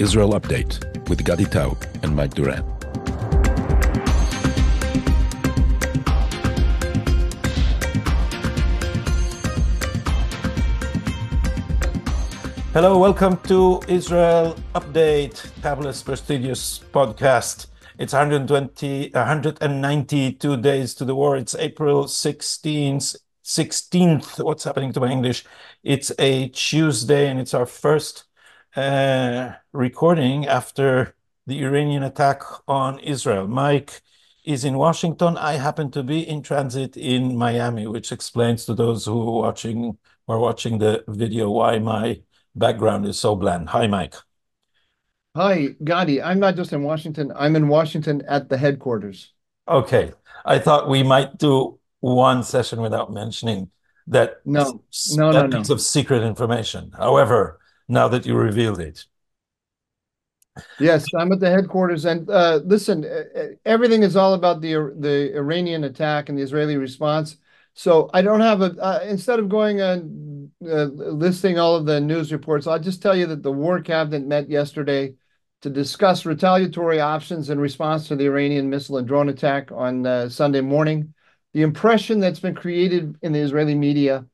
Israel Update with Gadi Taub and Mike Duran. Hello, welcome to Israel Update, Tablet's prestigious podcast. It's 192 days to the war. It's April 16th. What's happening to my English? It's a Tuesday, and it's our first recording after the Iranian attack on Israel. Mike is in Washington. I happen to be in transit in Miami, which explains to those who are watching the video why my background is so bland. Hi, Mike. Hi, Gadi. I'm not just in Washington. I'm in Washington at the headquarters. Okay. I thought we might do one session without mentioning that No, no, no, that piece no. of secret information. However, now that you revealed it. Yes, I'm at the headquarters. And listen, everything is all about the Iranian attack and the Israeli response. So I don't have instead of going and listing all of the news reports, I'll just tell you that the War Cabinet met yesterday to discuss retaliatory options in response to the Iranian missile and drone attack on Sunday morning. The impression that's been created in the Israeli media,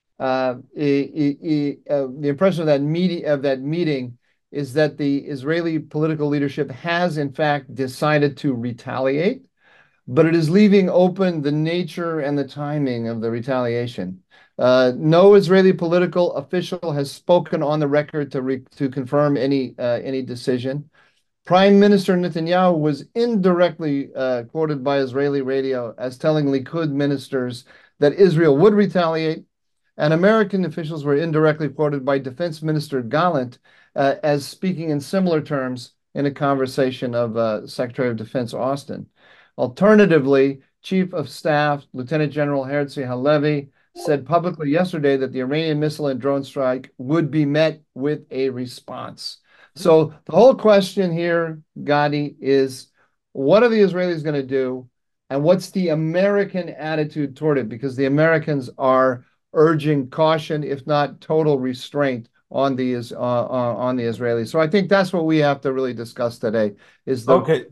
the impression of that meeting is that the Israeli political leadership has, in fact, decided to retaliate, but it is leaving open the nature and the timing of the retaliation. No Israeli political official has spoken on the record to confirm any decision. Prime Minister Netanyahu was indirectly quoted by Israeli radio as telling Likud ministers that Israel would retaliate, and American officials were indirectly quoted by Defense Minister Gallant as speaking in similar terms in a conversation of Secretary of Defense Austin. Alternatively, Chief of Staff Lieutenant General Herzi Halevi said publicly yesterday that the Iranian missile and drone strike would be met with a response. So the whole question here, Gadi, is what are the Israelis going to do, and what's the American attitude toward it? Because the Americans are urging caution, if not total restraint, on the Israelis. So I think that's what we have to really discuss today. Okay,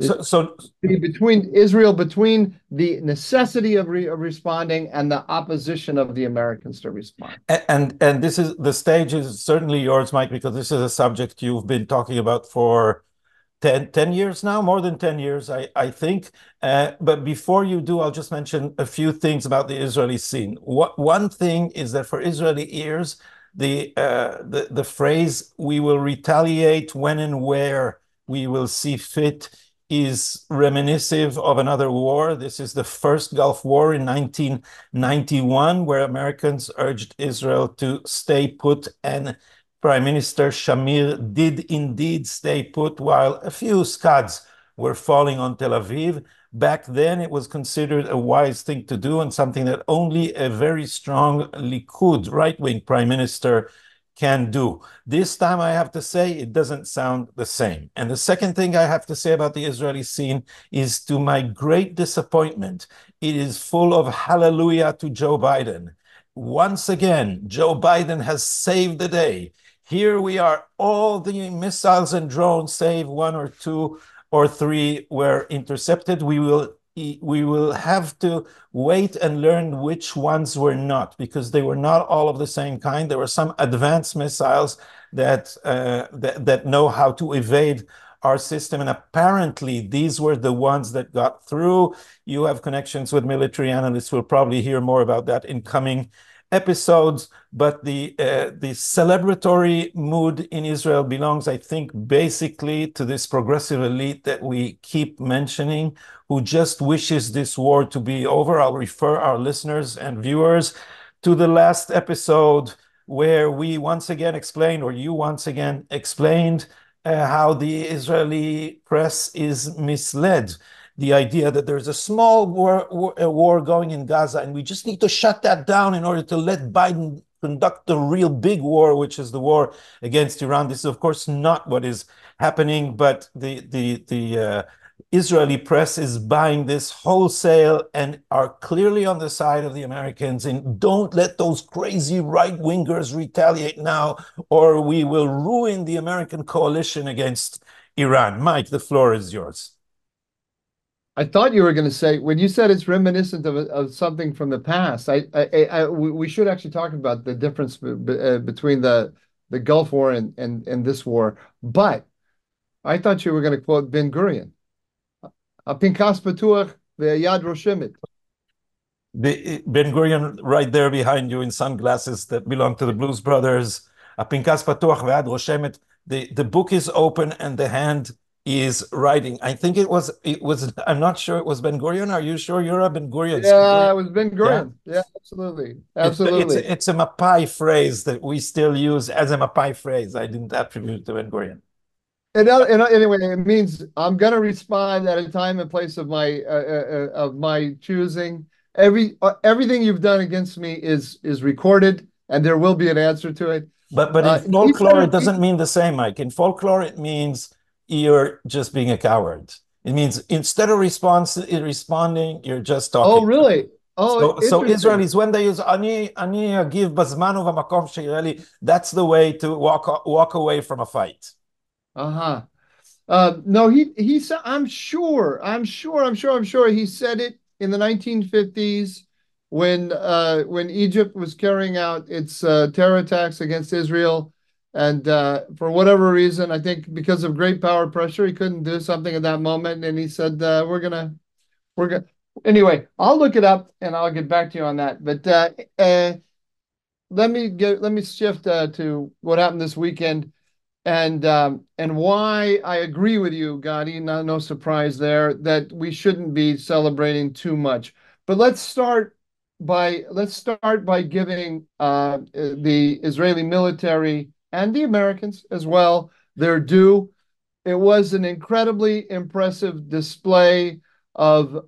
Between the necessity of responding and the opposition of the Americans to respond. and this is the stage is certainly yours, Mike, because this is a subject you've been talking about for 10 years now, more than 10 years, I think. But before you do, I'll just mention a few things about the Israeli scene. One thing is that for Israeli ears, the phrase "we will retaliate when and where we will see fit" is reminiscent of another war. This is the first Gulf War in 1991, where Americans urged Israel to stay put, and Prime Minister Shamir did indeed stay put while a few Scads were falling on Tel Aviv. Back then, it was considered a wise thing to do and something that only a very strong Likud, right-wing prime minister can do. This time, I have to say, it doesn't sound the same. And the second thing I have to say about the Israeli scene is, to my great disappointment, it is full of hallelujah to Joe Biden. Once again, Joe Biden has saved the day. Here we are, all the missiles and drones, save one or two or three, were intercepted. We will have to wait and learn which ones were not, because they were not all of the same kind. There were some advanced missiles that know how to evade our system, and apparently these were the ones that got through. You have connections with military analysts. We'll probably hear more about that in coming episodes, but the celebratory mood in Israel belongs, I think, basically to this progressive elite that we keep mentioning, who just wishes this war to be over. I'll refer our listeners and viewers to the last episode, where we once again explained, or you once again explained, how the Israeli press is misled. The idea that there's a small war going in Gaza, and we just need to shut that down in order to let Biden conduct the real big war, which is the war against Iran. This is, of course, not what is happening, but Israeli press is buying this wholesale and are clearly on the side of the Americans. And don't let those crazy right wingers retaliate now, or we will ruin the American coalition against Iran. Mike, the floor is yours. I thought you were going to say when you said it's reminiscent of something from the past. We should actually talk about the difference between the Gulf War and this war. But I thought you were going to quote Ben Gurion. Pinkas Patuach ve'yad roshemet. Ben Gurion, right there behind you in sunglasses that belong to the Blues Brothers. Pinkas Patuach ve'yad roshemet. The book is open and the hand is writing. I think I'm not sure it was Ben Gurion. Are you sure you're a Ben Gurion? Yeah, it was Ben Yeah. Gurion. Yeah, absolutely. It's Absolutely. it's a Mapai phrase that we still use as a Mapai phrase. I didn't attribute to Ben Gurion. And anyway, it means I'm going to respond at a time and place of my choosing. Everything you've done against me is recorded, and there will be an answer to it. But in folklore, it doesn't mean the same, Mike. In folklore, it means you're just being a coward. It means instead of responding, you're just Oh, talking. really? Oh, So interesting. Israelis, when they use ani agiv bazman uvamakom she'ireli, that's the way to walk away from a fight. Uh-huh. No, he said, I'm sure he said it in the 1950s when Egypt was carrying out its terror attacks against Israel. And for whatever reason, I think because of great power pressure, he couldn't do something at that moment. And he said, we're gonna, anyway, I'll look it up and I'll get back to you on that. But let me shift to what happened this weekend and why I agree with you, Gadi. No surprise there that we shouldn't be celebrating too much. But let's start by giving the Israeli military and the Americans as well their due. It was an incredibly impressive display of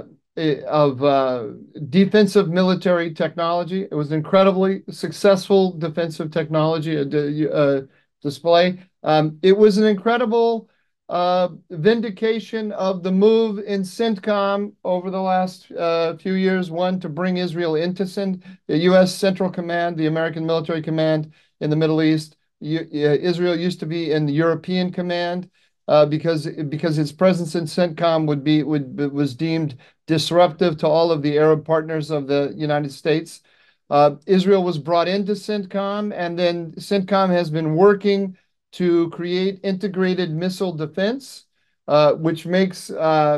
defensive military technology. It was incredibly successful defensive technology display. It was an incredible vindication of the move in CENTCOM over the last few years. One, to bring Israel into the U.S. Central Command, the American Military Command in the Middle East. Israel used to be in the European Command because its presence in CENTCOM was deemed disruptive to all of the Arab partners of the United States. Israel was brought into CENTCOM, and then CENTCOM has been working to create integrated missile defense, which means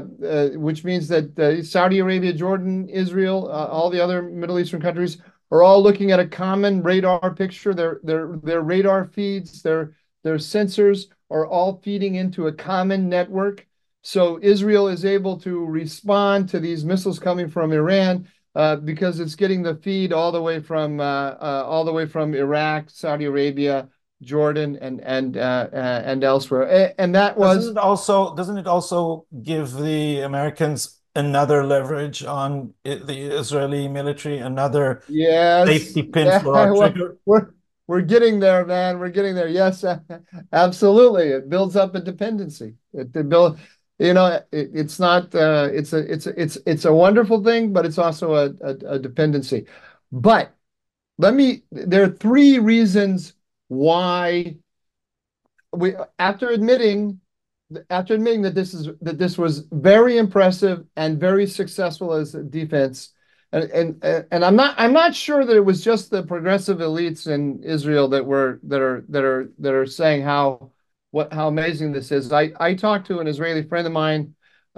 that Saudi Arabia, Jordan, Israel, all the other Middle Eastern countries are all looking at a common radar picture. Their radar feeds, their sensors are all feeding into a common network. So Israel is able to respond to these missiles coming from Iran because it's getting the feed all the way from Iraq, Saudi Arabia, Jordan, and elsewhere. And that was Doesn't it also give the Americans another leverage on the Israeli military, another yes, safety pin yeah. for our Well, trigger? we're getting there, man. We're getting there. Yes, absolutely. It builds up a dependency. It's not. It's a wonderful thing, but it's also a dependency. But there are three reasons why we, after admitting that this was very impressive and very successful as a defense, and I'm not sure that it was just the progressive elites in Israel that are saying how amazing this is. I talked to an Israeli friend of mine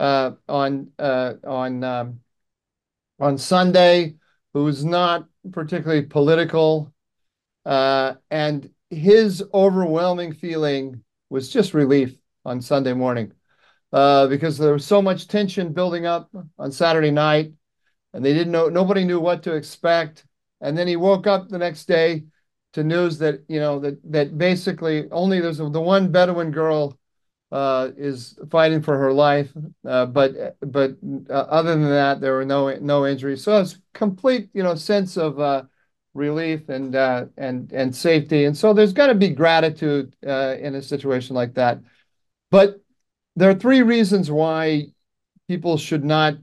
on Sunday who's not particularly political, and his overwhelming feeling was just relief on Sunday morning because there was so much tension building up on Saturday night, and nobody knew what to expect. And then he woke up the next day to news that that basically only there's the one Bedouin girl is fighting for her life, but other than that, there were no injuries. So it's complete sense of relief and safety. And so there's got to be gratitude in a situation like that. But there are three reasons why people should not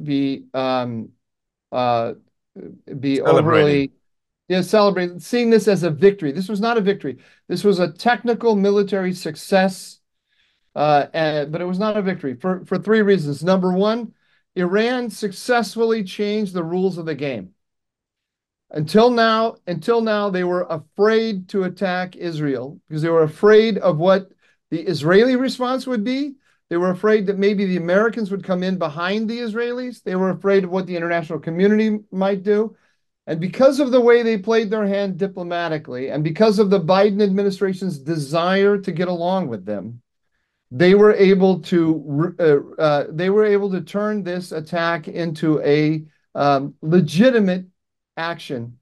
uh, be Celebrating. overly, yeah, celebrating, seeing this as a victory. This was not a victory. This was a technical military success, but it was not a victory for three reasons. Number one, Iran successfully changed the rules of the game. Until now, they were afraid to attack Israel because they were afraid of what the Israeli response would be. They were afraid that maybe the Americans would come in behind the Israelis. They were afraid of what the international community might do. And because of the way they played their hand diplomatically, and because of the Biden administration's desire to get along with them, they were able to turn this attack into a legitimate action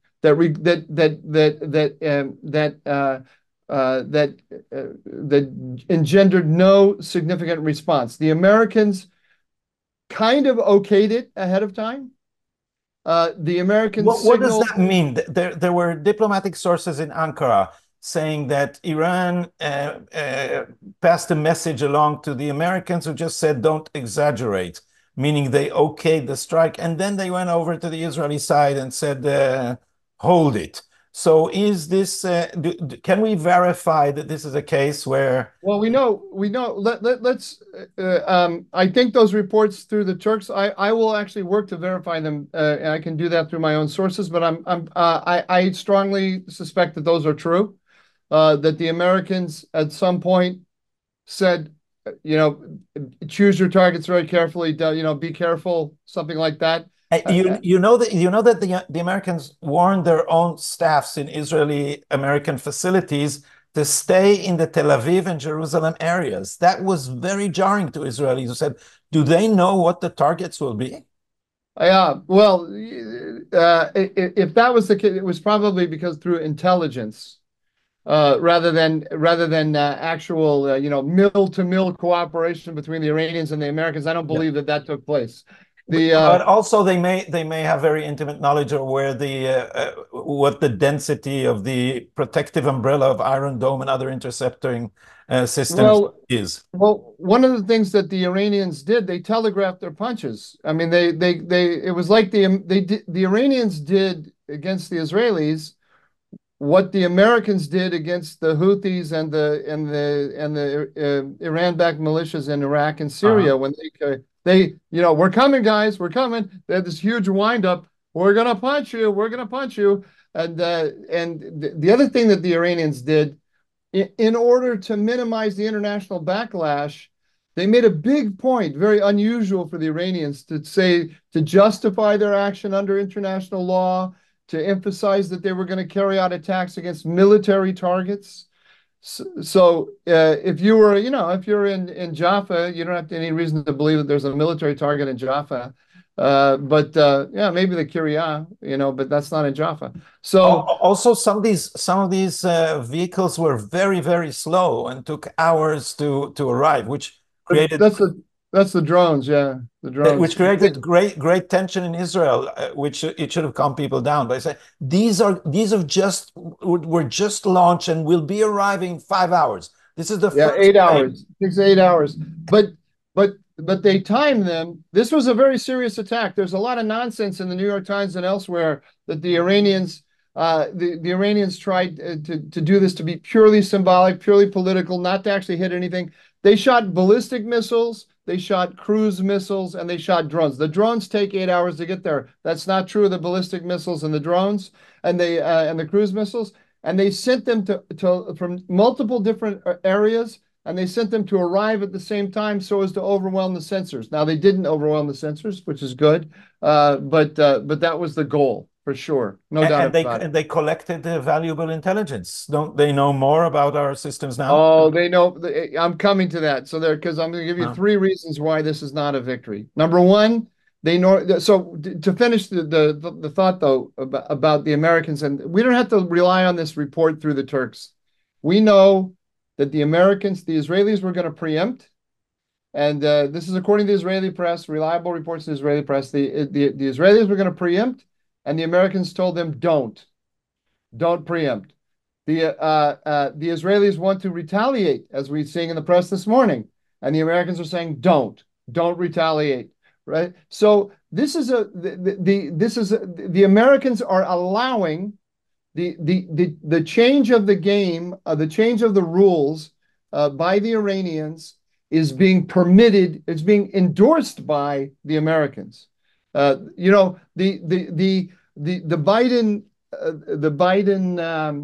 that engendered no significant response. The Americans kind of okayed it ahead of time. The Americans What does signaled. that mean? There were diplomatic sources in Ankara saying that Iran passed a message along to the Americans who just said, don't exaggerate, meaning they okayed the strike. And then they went over to the Israeli side and said, hold it. So is this, can we verify that this is a case where? Well, we know. Let's. I think those reports through the Turks. I will actually work to verify them, and I can do that through my own sources. But I strongly suspect that those are true. That the Americans at some point said, you know, choose your targets very carefully. You know, be careful, something like that. You know that the Americans warned their own staffs in Israeli American facilities to stay in the Tel Aviv and Jerusalem areas. That was very jarring to Israelis who said, do they know what the targets will be? Yeah, well, if that was the case, it was probably because through intelligence. Rather than actual, you know, mill-to-mill cooperation between the Iranians and the Americans. I don't Yeah. believe that that took place. But also they may have very intimate knowledge of where the what the density of the protective umbrella of Iron Dome and other intercepting systems Well, is. well, one of the things that the Iranians did, they telegraphed their punches. I mean, it was like the Iranians did against the Israelis what the Americans did against the Houthis and the Iran-backed militias in Iraq and Uh-huh. Syria when you know, we're coming, guys, we're coming. They had this huge windup. We're gonna punch you. We're gonna punch you. And the other thing that the Iranians did in order to minimize the international backlash, they made a big point, very unusual for the Iranians, to justify their action under international law, to emphasize that they were going to carry out attacks against military targets. If you were, you know, if you're in Jaffa, you don't have any reason to believe that there's a military target in Jaffa. Yeah, maybe the Kiryat, you know, but that's not in Jaffa. So Also, some of these vehicles were very slow and took hours to arrive, that's the drones, yeah, the which drones. created great tension in Israel, which it should have calmed people down. But I say these have just were just launched and will be arriving 5 hours. This is the Yeah, first eight plane. hours, 6 8 hours. But they timed them. This was a very serious attack. There's a lot of nonsense in the New York Times and elsewhere that the Iranians the Iranians tried to do this to be purely symbolic, purely political, not to actually hit anything. They shot ballistic missiles, they shot cruise missiles, and they shot drones. The drones take 8 hours to get there. That's not true of the ballistic missiles and the drones and the cruise missiles. And they sent them to from multiple different areas, and they sent them to arrive at the same time so as to overwhelm the sensors. Now they didn't overwhelm the sensors, which is good, but that was the goal for sure, no doubt about it. And they collected valuable intelligence. Don't they know more about our systems now? Oh, they know. I'm coming to that. So because I'm going to give you Uh, three reasons why this is not a victory. Number one, they know. So to finish the thought though about the Americans, and we don't have to rely on this report through the Turks. We know that the Americans, the Israelis were going to preempt, and this is according to the Israeli press, reliable reports in the Israeli press. The Israelis were going to preempt, and the Americans told them don't preempt. The Israelis want to retaliate, as we're seeing in the press this morning. and the Americans are saying, don't retaliate, right? So this is the Americans are allowing the change of the game, the change of the rules by the Iranians is being permitted. It's being endorsed by the Americans. You know, the Biden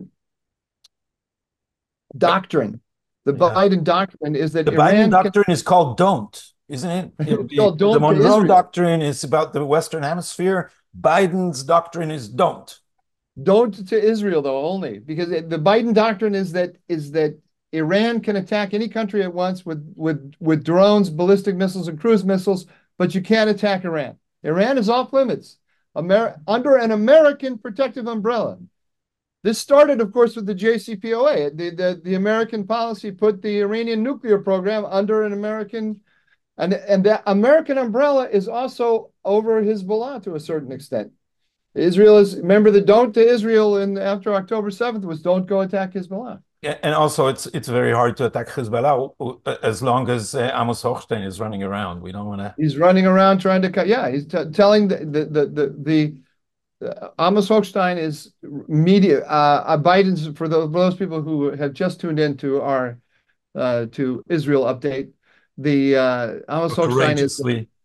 doctrine. The Yeah. Biden doctrine is that The Biden Iran can doctrine is called don't, isn't it? tell The don't to Monroe Israel. doctrine is about the Western Hemisphere. Biden's doctrine is don't. Don't to Israel though only because the Biden doctrine is that Iran can attack any country at once with drones, ballistic missiles, and cruise missiles, but you can't attack Iran. Iran is off limits under an American protective umbrella. This started, of course, with the JCPOA. The American policy put the Iranian nuclear program under an American, and that American umbrella is also over Hezbollah to a certain extent. Israel is, remember, the don't to Israel after October 7th was don't go attack Hezbollah. Yeah, and also it's very hard to attack Hezbollah as long as Amos Hochstein is running around. We don't want to. He's running around trying to cut. Yeah, he's telling the Amos Hochstein is media. Biden's for those people who have just tuned into our to Israel update. The Amos Hochstein is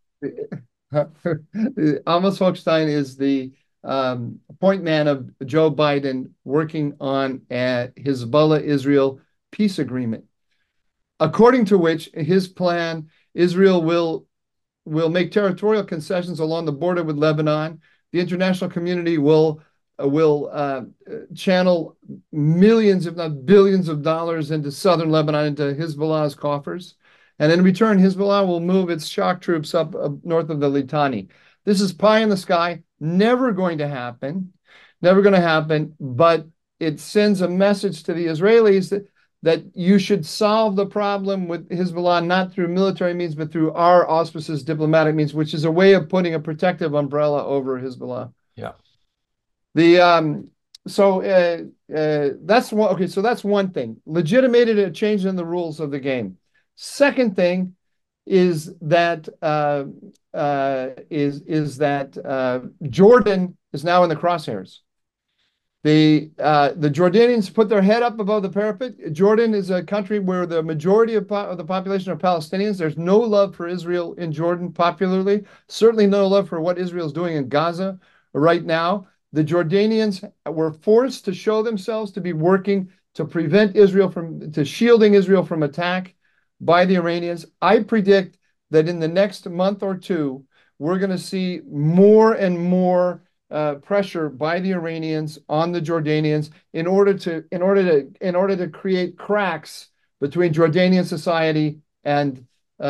Amos Hochstein is the point man of Joe Biden working on a Hezbollah-Israel peace agreement, according to which his plan, Israel will make territorial concessions along the border with Lebanon. The international community will channel millions, if not billions of dollars into southern Lebanon, into Hezbollah's coffers. And in return, Hezbollah will move its shock troops up north of the Litani. This is pie in the sky, never going to happen, but it sends a message to the Israelis that you should solve the problem with Hezbollah not through military means, but through our auspices, diplomatic means, which is a way of putting a protective umbrella over Hezbollah. Yeah. That's one. Okay, so that's one thing. Legitimated a change in the rules of the game. Second thing is that Jordan is now in the crosshairs. The Jordanians put their head up above the parapet. Jordan is a country where the majority of the population are Palestinians. There's no love for Israel in Jordan popularly. Certainly no love for what Israel is doing in Gaza right now. The Jordanians were forced to show themselves to be working to prevent shielding Israel from attack by the Iranians. I predict that in the next month or two, we're going to see more and more pressure by the Iranians on the Jordanians in order to create cracks between Jordanian society and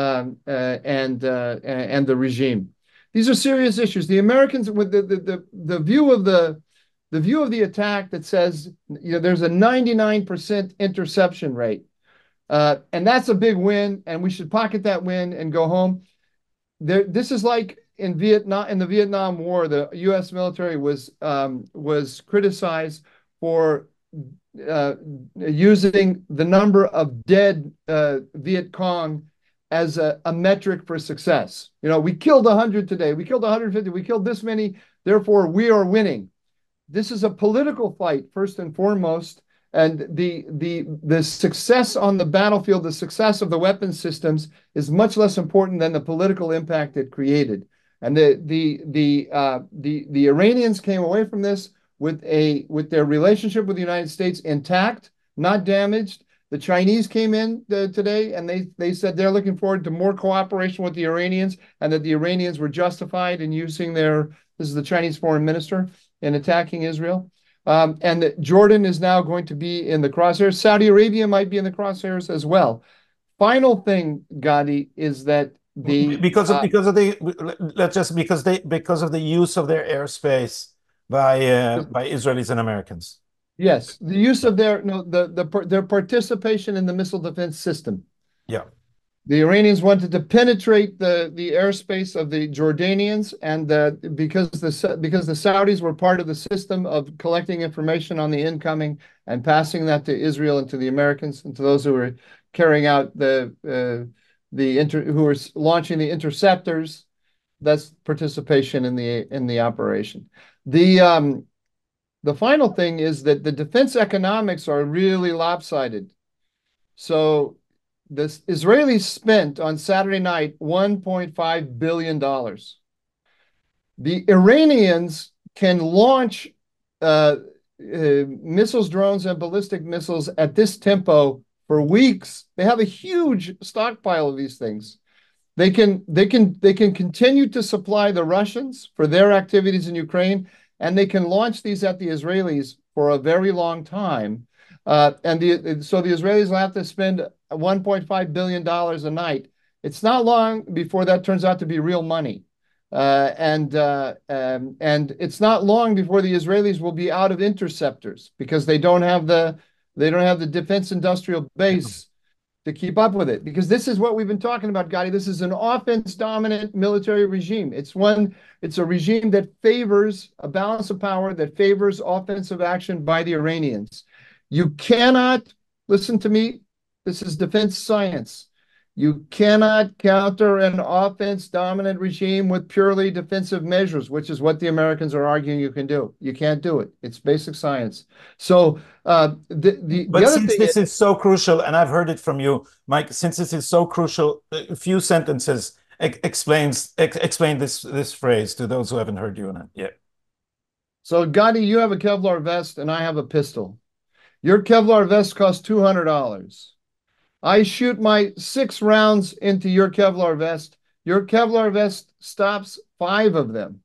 the regime. These are serious issues. The Americans, with the view of the attack that says there's a 99% interception rate, and that's a big win, and we should pocket that win and go home. This is like in Vietnam. In the Vietnam War, the U.S. military was criticized for using the number of dead Viet Cong as a metric for success. We killed 100 today. We killed 150. We killed this many. Therefore, we are winning. This is a political fight first and foremost. And the success on the battlefield, the success of the weapons systems is much less important than the political impact it created. And the Iranians came away from this with their relationship with the United States intact, not damaged. The Chinese came in today and they said they're looking forward to more cooperation with the Iranians, and that the Iranians were justified in using this is the Chinese foreign minister, in attacking Israel. And that Jordan is now going to be in the crosshairs. Saudi Arabia might be in the crosshairs as well. Final thing, Gadi, is that because of the use of their airspace by Israelis and Americans. Yes, the use of their participation in the missile defense system. Yeah. The Iranians wanted to penetrate the airspace of the Jordanians, and because the Saudis were part of the system of collecting information on the incoming and passing that to Israel and to the Americans and to those who were carrying out the who are launching the interceptors. That's participation in the operation. The final thing is that the defense economics are really lopsided. So the Israelis spent on Saturday night $1.5 billion. The Iranians can launch missiles, drones, and ballistic missiles at this tempo for weeks. They have a huge stockpile of these things. They can continue to supply the Russians for their activities in Ukraine, and they can launch these at the Israelis for a very long time. So the Israelis will have to spend $1.5 billion a night. It's not long before that turns out to be real money. And it's not long before the Israelis will be out of interceptors because they don't have the defense industrial base to keep up with it. Because this is what we've been talking about, Gadi. This is an offense-dominant military regime. It's a regime that favors a balance of power, that favors offensive action by the Iranians. You cannot, listen to me, this is defense science. You cannot counter an offense-dominant regime with purely defensive measures, which is what the Americans are arguing you can do. You can't do it. It's basic science. So the But other since thing this is so crucial, and I've heard it from you, Mike, since this is so crucial, a few sentences explain this phrase to those who haven't heard you on it yet. So, Gadi, you have a Kevlar vest and I have a pistol. Your Kevlar vest costs $200. I shoot my 6 rounds into your Kevlar vest. Your Kevlar vest stops 5 of them.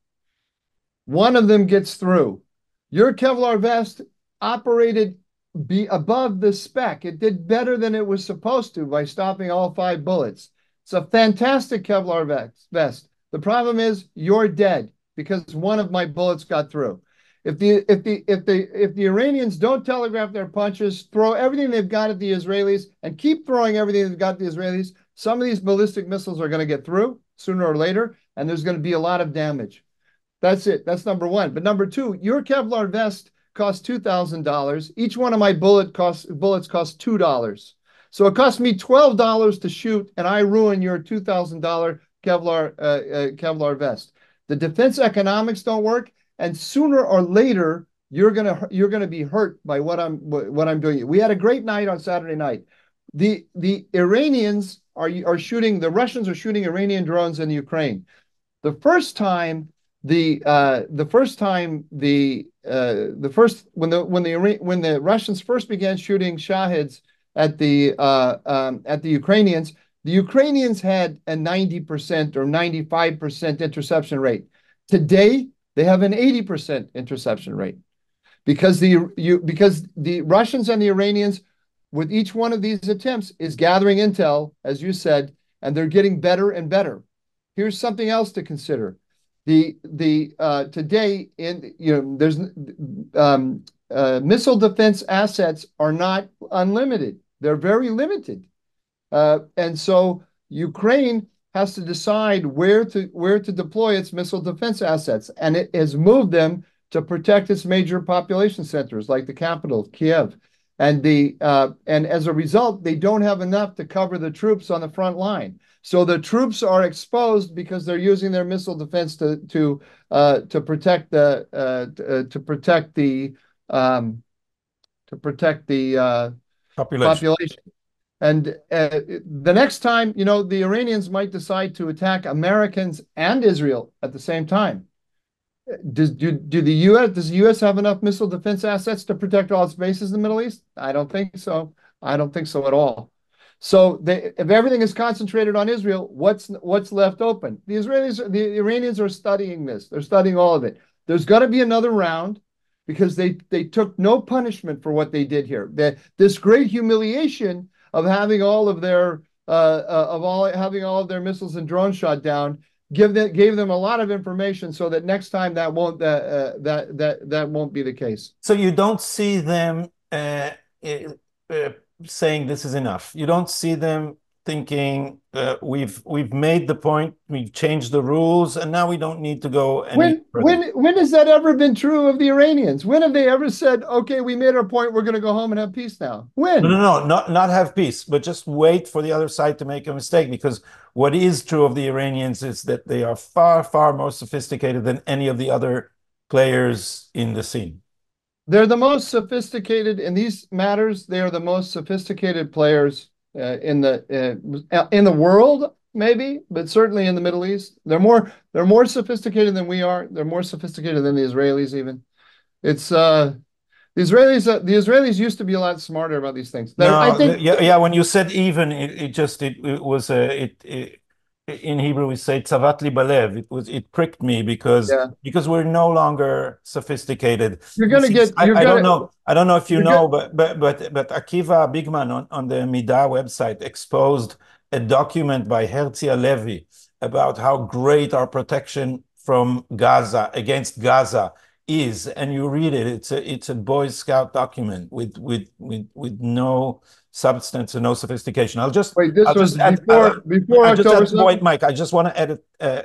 1 of them gets through. Your Kevlar vest operated above the spec. It did better than it was supposed to by stopping all 5 bullets. It's a fantastic Kevlar vest. The problem is you're dead because 1 of my bullets got through. If the Iranians don't telegraph their punches, throw everything they've got at the Israelis, and keep throwing everything they've got at the Israelis, some of these ballistic missiles are going to get through sooner or later, and there's going to be a lot of damage. That's it. That's number 1. But number 2, your Kevlar vest costs $2,000. Each one of my bullets costs $2. So it costs me $12 to shoot, and I ruin your $2,000 Kevlar vest. The defense economics don't work. And sooner or later, you're gonna be hurt by what I'm doing. We had a great night on Saturday night. The Iranians are shooting. The Russians are shooting Iranian drones in Ukraine. The first time when the Russians first began shooting Shahids at the Ukrainians had a 90% or 95% interception rate. Today, they have an 80% interception rate because the Russians and the Iranians, with each one of these attempts, is gathering intel, as you said, and they're getting better and better. Here's something else to consider. Today there's missile defense assets are not unlimited. They're very limited, and so Ukraine has to decide where to deploy its missile defense assets, and it has moved them to protect its major population centers like the capital, Kiev. And as a result, they don't have enough to cover the troops on the front line. So the troops are exposed because they're using their missile defense to protect the population. And the next time, the Iranians might decide to attack Americans and Israel at the same time. Does the U.S. have enough missile defense assets to protect all its bases in the Middle East? I don't think so. I don't think so at all. So if everything is concentrated on Israel, what's left open? The Iranians are studying this. They're studying all of it. There's got to be another round because they took no punishment for what they did here. This great humiliation of having all of their missiles and drones shot down gave them a lot of information so that next time that won't be the case. So you don't see them saying this is enough. You don't see them thinking we've made the point, we've changed the rules, and now we don't need to go any When further. when when has that ever been true of the Iranians? When have they ever said, "Okay, we made our point. We're going to go home and have peace now"? No, no, When? no, not have peace, but just wait for the other side to make a mistake. Because what is true of the Iranians is that they are far, far more sophisticated than any of the other players in the scene. They're the most sophisticated in these matters. They are the most sophisticated players in the world, maybe, but certainly in the Middle East. They're more sophisticated than we are. They're more sophisticated than the Israelis even. It's the Israelis used to be a lot smarter about these things. I No, think yeah, yeah. When you said even, it was in Hebrew we say tzavat li balev. It pricked me yeah, because we're no longer sophisticated. you're This gonna is get you're gonna I don't know if you you're gonna know, but Akiva Bigman on the Midah website exposed a document by Herzi Halevi about how great our protection from Gaza against Gaza is, and you read it. It's a Boy Scout document with no substance and no sophistication. wait. This I'll was just add before I just October add wait, 7th. Mike. I just want to add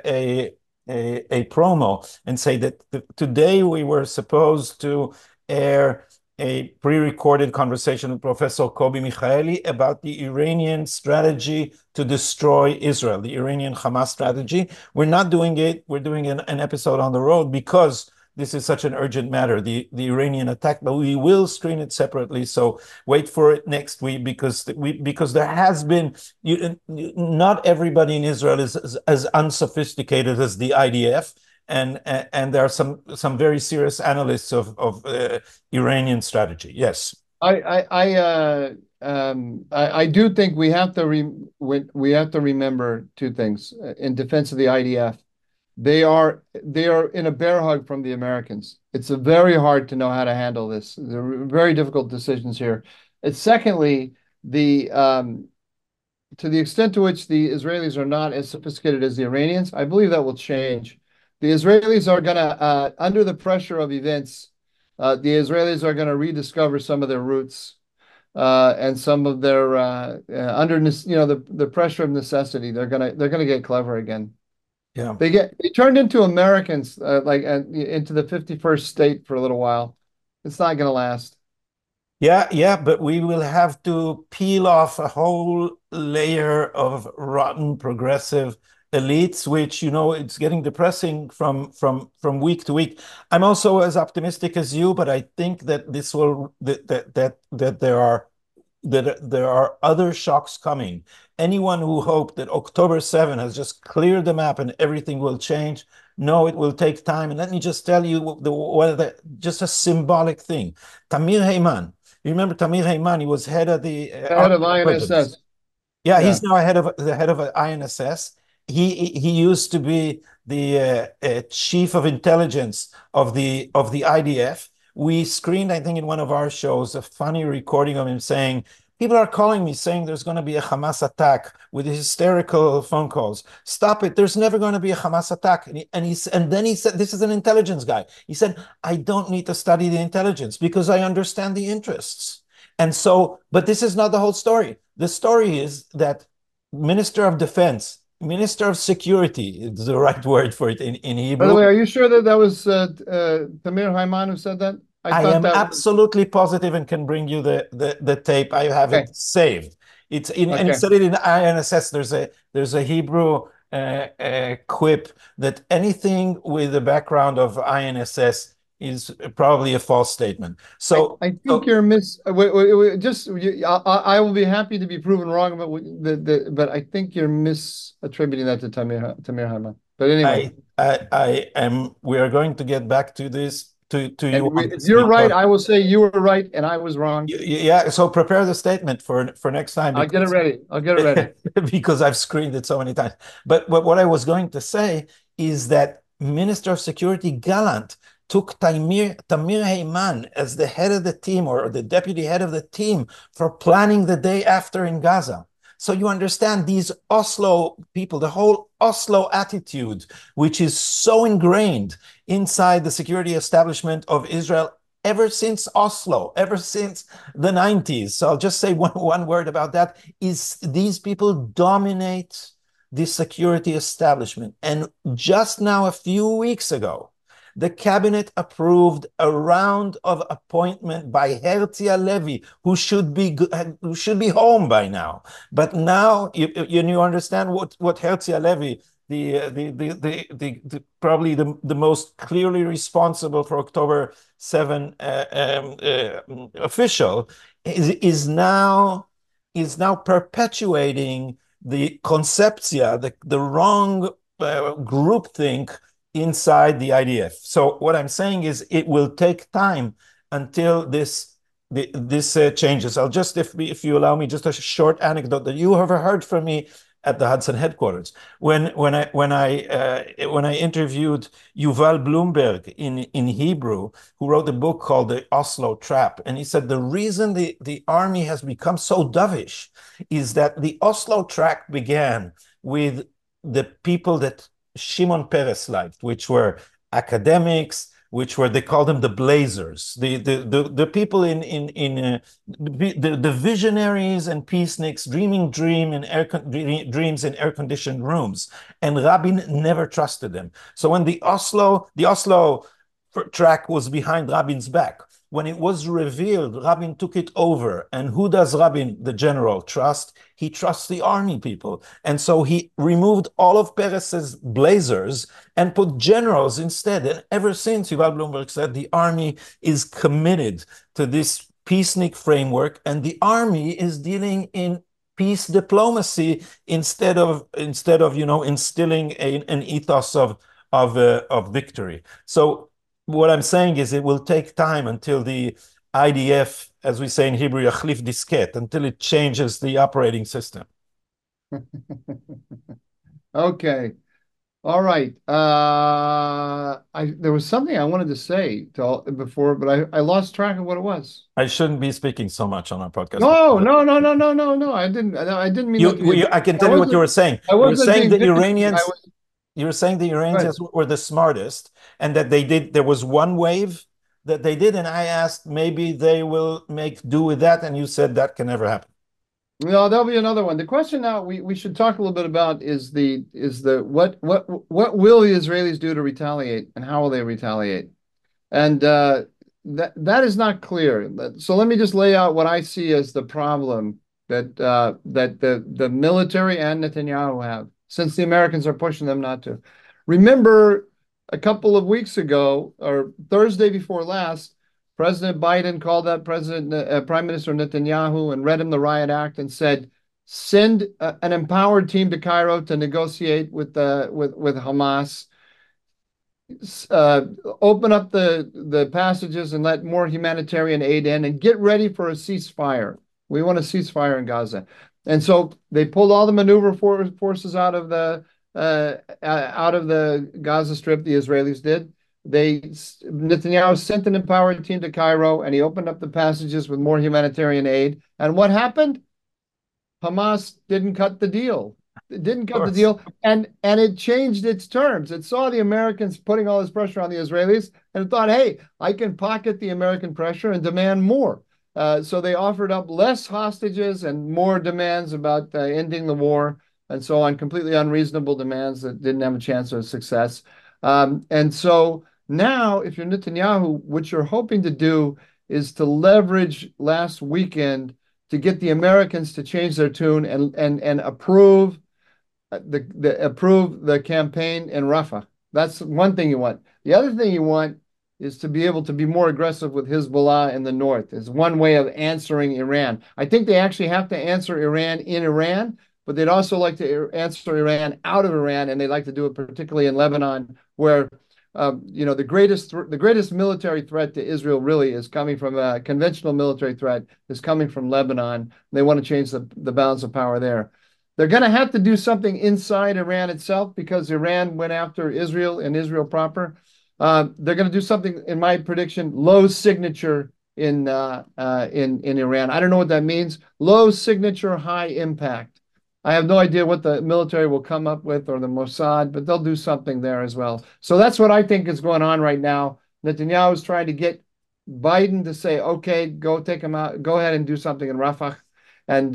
a promo and say that today we were supposed to air a pre-recorded conversation with Professor Kobi Michaeli about the Iranian strategy to destroy Israel, the Iranian Hamas strategy. We're not doing it. We're doing an episode on the road because this is such an urgent matter, the Iranian attack, but we will screen it separately. So wait for it next week because there has been not everybody in Israel is as unsophisticated as the IDF. And there are some very serious analysts of Iranian strategy. Yes. I do think we have to remember two things in defense of the IDF. They are in a bear hug from the Americans. It's very hard to know how to handle this. There are very difficult decisions here. And secondly, the to the extent to which the Israelis are not as sophisticated as the Iranians, I believe that will change. The Israelis are gonna, under the pressure of events, the Israelis are gonna rediscover some of their roots and some of their under the pressure of necessity. They're gonna get clever again. Yeah. They turned into Americans, into the 51st state for a little while. It's not going to last. Yeah, yeah, but we will have to peel off a whole layer of rotten progressive elites, which, it's getting depressing from week to week. I'm also as optimistic as you, but I think that this will that there are other shocks coming. Anyone who hoped that October 7 has just cleared the map and everything will change, no, it will take time. And let me just tell you just a symbolic thing. Tamir Heyman, you remember Tamir Heyman? He was head of the The head Army of Intelligence. INSS. Yeah, Yeah. he's now the head of INSS. He used to be the chief of intelligence of the IDF. We screened, I think, in one of our shows, a funny recording of him saying, "People are calling me saying there's going to be a Hamas attack with hysterical phone calls. Stop it! There's never going to be a Hamas attack." And then he said, "This is an intelligence guy." He said, "I don't need to study the intelligence because I understand the interests." And so, but this is not the whole story. The story is that Minister of Defense, Minister of Security is the right word for it in By the Hebrew. way, are you sure that was Tamir Haiman who said that? I I thought am that was absolutely positive and can bring you the tape. I have okay. it saved. And he Okay. said it in INSS. There's a Hebrew quip that anything with the background of INSS is probably a false statement. I think So you're just I will be happy to be proven wrong, but I think you're misattributing that to Tamir Haiman. But anyway. I am. We are going to get back to this to And you on if this you're right, because I will say you were right and I was wrong. yeah. So prepare the statement for next time I'll get it because ready. I'll get it ready. because I've screened it so many times. But what I was going to say is that Minister of Security Gallant took Tamir Heyman as the head of the team or the deputy head of the team for planning the day after in Gaza. So you understand these Oslo people, the whole Oslo attitude, which is so ingrained inside the security establishment of Israel ever since Oslo, ever since the 90s. So I'll just say one word about that, is these people dominate the security establishment. And just now, a few weeks ago, the cabinet approved a round of appointment by Herzi Halevi, who should be home by now. But now you understand what Herzi Halevi, probably the most clearly responsible for October 7 official, is now perpetuating the conceptia, the wrong groupthink inside the IDF. So what I'm saying is it will take time until this changes. I'll just, if you allow me, just a short anecdote that you have heard from me at the Hudson headquarters. When I interviewed Yuval Bloomberg in Hebrew, who wrote a book called The Oslo Trap, and he said the reason the army has become so dovish is that the Oslo Trap began with the people that Shimon Peres liked, which were academics, which were, they called them the blazers, the people the visionaries and peaceniks dreaming dreams in air-conditioned rooms, and Rabin never trusted them. So when the Oslo track was behind Rabin's back, when it was revealed, Rabin took it over. And who does Rabin, the general, trust? He trusts the army people. And so he removed all of Peres's blazers and put generals instead. And ever since, Yuval Bloomberg said, the army is committed to this peacenik framework, and the army is dealing in peace diplomacy instead of instilling an ethos of victory. So what I'm saying is it will take time until the IDF, as we say in Hebrew, yachlif disket, until it changes the operating system. Okay. All right. There was something I wanted to say before, but I lost track of what it was. I shouldn't be speaking so much on our podcast. No. I didn't mean that. I can tell you what you were saying. I wasn't being You were saying the Iranians were the smartest, and that there was one wave that they did, and I asked maybe they will make do with that, and you said that can never happen. No, there'll be another one. The question now we should talk a little bit about is what will the Israelis do to retaliate, and how will they retaliate? And that is not clear. So let me just lay out what I see as the problem that the military and Netanyahu have, since the Americans are pushing them not to. Remember, a couple of weeks ago, or Thursday before last, President Biden called up Prime Minister Netanyahu and read him the Riot Act and said, send an empowered team to Cairo to negotiate with Hamas. Open up the passages and let more humanitarian aid in, and get ready for a ceasefire. We want a ceasefire in Gaza. And so they pulled all the maneuver forces out of the Gaza Strip. The Israelis did. Netanyahu sent an empowered team to Cairo, and he opened up the passages with more humanitarian aid. And what happened? Hamas didn't cut the deal. It didn't cut the deal, and it changed its terms. It saw the Americans putting all this pressure on the Israelis, and it thought, hey, I can pocket the American pressure and demand more. So they offered up less hostages and more demands about ending the war and so on, completely unreasonable demands that didn't have a chance of success. And so now, if you're Netanyahu, what you're hoping to do is to leverage last weekend to get the Americans to change their tune and approve the campaign in Rafah. That's one thing you want. The other thing you want is to be able to be more aggressive with Hezbollah in the north. Is one way of answering Iran. I think they actually have to answer Iran in Iran, but they'd also like to answer Iran out of Iran, and they'd like to do it particularly in Lebanon, where the greatest military threat to Israel really is coming from a conventional military threat is coming from Lebanon. They want to change the balance of power there. They're going to have to do something inside Iran itself, because Iran went after Israel and Israel proper. They're going to do something, in my prediction, low signature in Iran. I don't know what that means. Low signature, high impact. I have no idea what the military will come up with, or the Mossad, but they'll do something there as well. So that's what I think is going on right now. Netanyahu is trying to get Biden to say, okay, go take him out, go ahead and do something in Rafah, and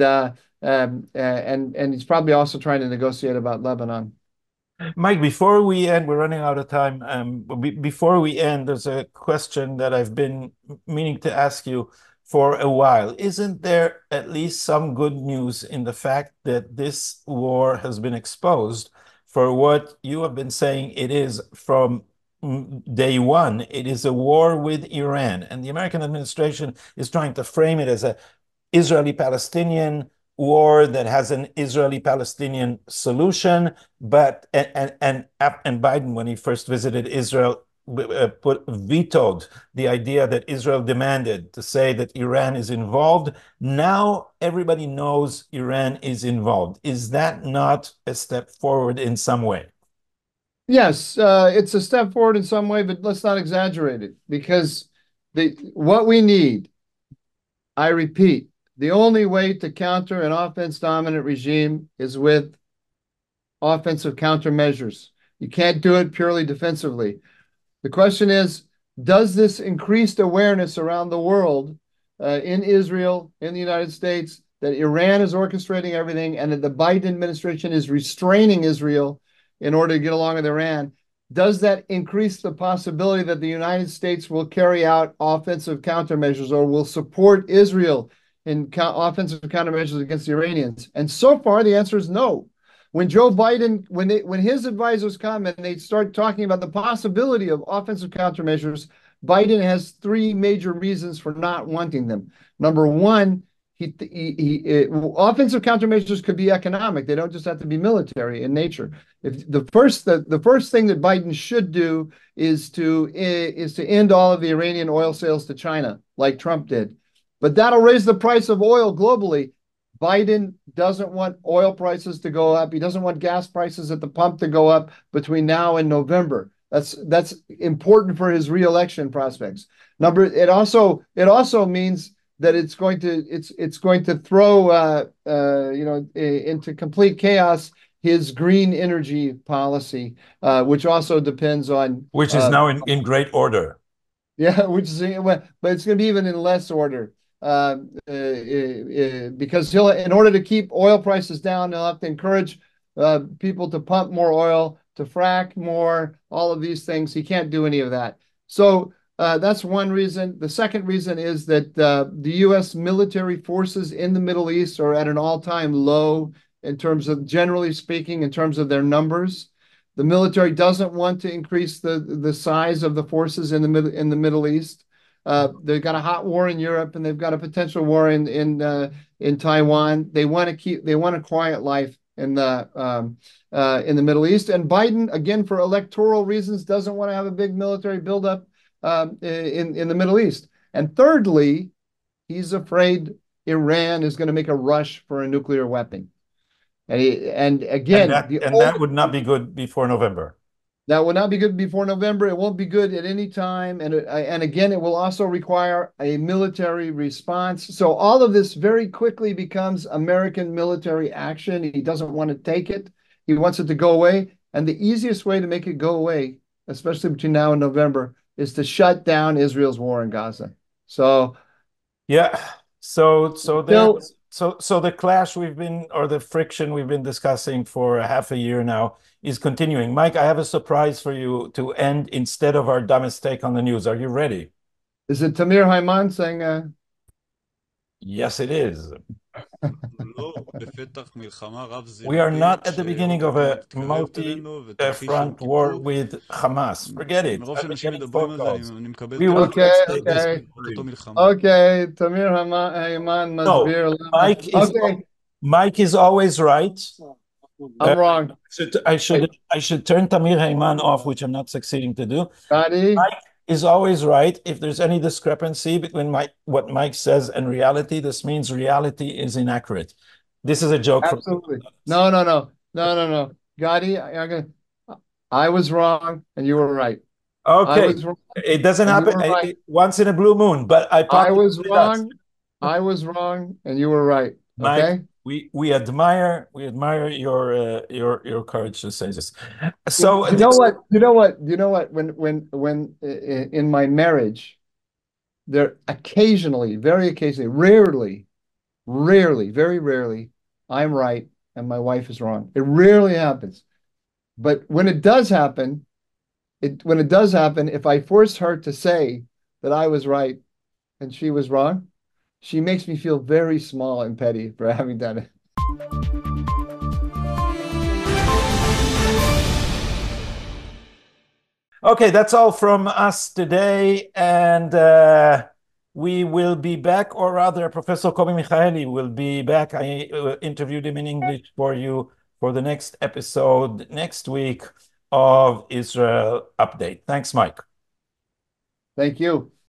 he's probably also trying to negotiate about Lebanon. Mike, before we end, we're running out of time. Before we end, there's a question that I've been meaning to ask you for a while. Isn't there at least some good news in the fact that this war has been exposed for what you have been saying it is from day one? It is a war with Iran, and the American administration is trying to frame it as a Israeli-Palestinian war that has an Israeli-Palestinian solution. But and Biden, when he first visited Israel, vetoed the idea that Israel demanded to say that Iran is involved. Now everybody knows Iran is involved. Is that not a step forward in some way? Yes, it's a step forward in some way, but let's not exaggerate it because what we need, I repeat, the only way to counter an offense dominant regime is with offensive countermeasures. You can't do it purely defensively. The question is, does this increased awareness around the world, in Israel, in the United States, that Iran is orchestrating everything and that the Biden administration is restraining Israel in order to get along with Iran, does that increase the possibility that the United States will carry out offensive countermeasures or will support Israel in offensive countermeasures against the Iranians? And so far, the answer is no. When Joe Biden, when his advisors come and they start talking about the possibility of offensive countermeasures, Biden has three major reasons for not wanting them. Number one, offensive countermeasures could be economic. They don't just have to be military in nature. If the first thing that Biden should do is to end all of the Iranian oil sales to China, like Trump did. But that'll raise the price of oil globally. Biden doesn't want oil prices to go up. He doesn't want gas prices at the pump to go up between now and November. That's important for his reelection prospects. It also means that it's going to throw into complete chaos his green energy policy, which also depends on Which is now in great order. yeah, but it's going to be even in less order. Because in order to keep oil prices down, he'll have to encourage people to pump more oil, to frack more, all of these things. He can't do any of that. So that's one reason. The second reason is that the U.S. military forces in the Middle East are at an all-time low in terms of, generally speaking, in terms of their numbers. The military doesn't want to increase the size of the forces in the Middle East. They've got a hot war in Europe, and they've got a potential war in Taiwan. They want a quiet life in the Middle East. And Biden, again, for electoral reasons, doesn't want to have a big military buildup in the Middle East. And thirdly, he's afraid Iran is going to make a rush for a nuclear weapon. And again, that would not be good before November. That will not be good before November. It won't be good at any time. And again, it will also require a military response. So all of this very quickly becomes American military action. He doesn't want to take it. He wants it to go away. And the easiest way to make it go away, especially between now and November, is to shut down Israel's war in Gaza. So yeah. So the clash or the friction we've been discussing for half a year now is continuing. Mike, I have a surprise for you to end instead of our dumbest take on the news. Are you ready? Is it Tamir Haiman saying? Yes, it is. We are not at the beginning of a multi-front war with Hamas. Forget it. I've been getting phone calls. We will translate this. Okay, Tamir Haiman No, Mike is always right. I'm wrong. I should turn Tamir Haiman off, which I'm not succeeding to do. Gadi? Mike is always right. If there's any discrepancy between what Mike says and reality, this means reality is inaccurate. This is a joke. Absolutely. No. Gadi, I was wrong and you were right. Okay. It doesn't happen once in a blue moon, but I was wrong. I was wrong and you were right. Okay. Mike, we admire your courage to say this. So you know what? When in my marriage, There occasionally, very occasionally, rarely, very rarely, I'm right and my wife is wrong. It rarely happens. But when it does happen, if I force her to say that I was right and she was wrong, she makes me feel very small and petty for having done it. Okay, that's all from us today, and we will be back, or rather, Professor Kobi Michaeli will be back. I interviewed him in English for you for the next episode next week of Israel Update. Thanks, Mike. Thank you.